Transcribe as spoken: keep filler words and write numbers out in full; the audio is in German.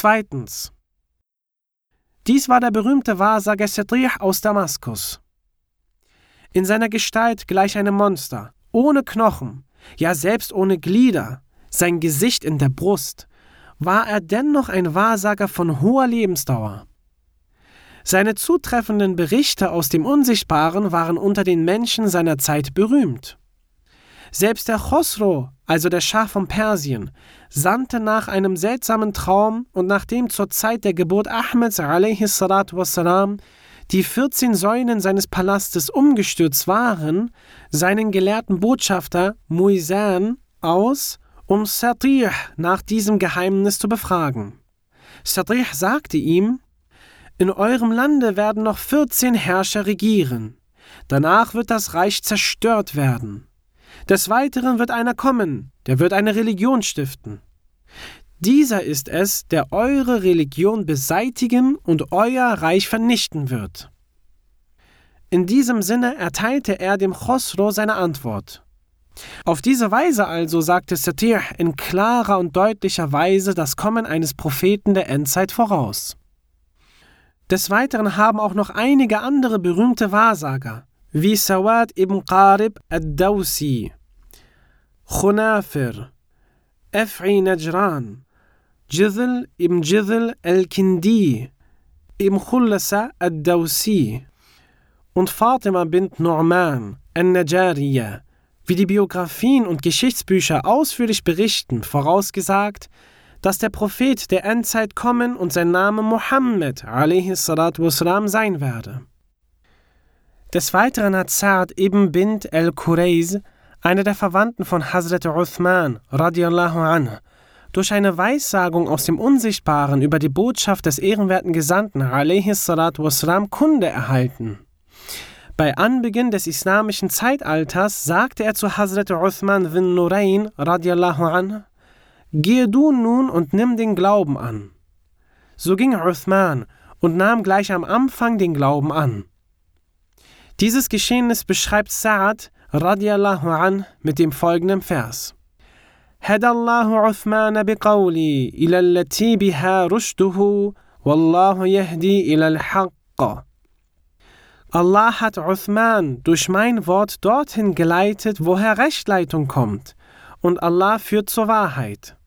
Zweitens. Dies war der berühmte Wahrsager Satih aus Damaskus. In seiner Gestalt gleich einem Monster, ohne Knochen, ja selbst ohne Glieder, sein Gesicht in der Brust, war er dennoch ein Wahrsager von hoher Lebensdauer. Seine zutreffenden Berichte aus dem Unsichtbaren waren unter den Menschen seiner Zeit berühmt. Selbst der Chosro, also der Schah von Persien, sandte nach einem seltsamen Traum und nachdem zur Zeit der Geburt Ahmeds alaihi salatu wassalam die vierzehn Säulen seines Palastes umgestürzt waren, seinen gelehrten Botschafter Muizan aus, um Satih nach diesem Geheimnis zu befragen. Satih sagte ihm: In eurem Lande werden noch vierzehn Herrscher regieren. Danach wird das Reich zerstört werden. Des Weiteren wird einer kommen, der wird eine Religion stiften. Dieser ist es, der eure Religion beseitigen und euer Reich vernichten wird. In diesem Sinne erteilte er dem Chosro seine Antwort. Auf diese Weise also sagte Satih in klarer und deutlicher Weise das Kommen eines Propheten der Endzeit voraus. Des Weiteren haben auch noch einige andere berühmte Wahrsager, wie Sawad ibn Qarib ad-Dawsi, Khunafir, Af'i Najran, Jidhl ibn Jidhl al-Kindi, ibn Khulasa ad-Dawsi und Fatima bint Nu'man an-Najariya, wie die Biografien und Geschichtsbücher ausführlich berichten, vorausgesagt, dass der Prophet der Endzeit kommen und sein Name Muhammad alaihi salatu wassalam sein werde. Des Weiteren hat Sa'd ibn Bint al-Qurayz, einer der Verwandten von Hazrat Uthman radiallahu anhu, durch eine Weissagung aus dem Unsichtbaren über die Botschaft des ehrenwerten Gesandten alaihi salatu wassalam Kunde erhalten. Bei Anbeginn des islamischen Zeitalters sagte er zu Hazrat Uthman bin Nurayn radiallahu anhu: Gehe du nun und nimm den Glauben an. So ging Uthman und nahm gleich am Anfang den Glauben an. Dieses Geschehnis beschreibt Sa'd radiallahu an mit dem folgenden Vers: Hadallahu Uthman biqawli ila allati biha rushduhu wallahu yahdi ila al-haqq. Allah hat Uthman durch mein Wort dorthin geleitet, woher Rechtleitung kommt, und Allah führt zur Wahrheit.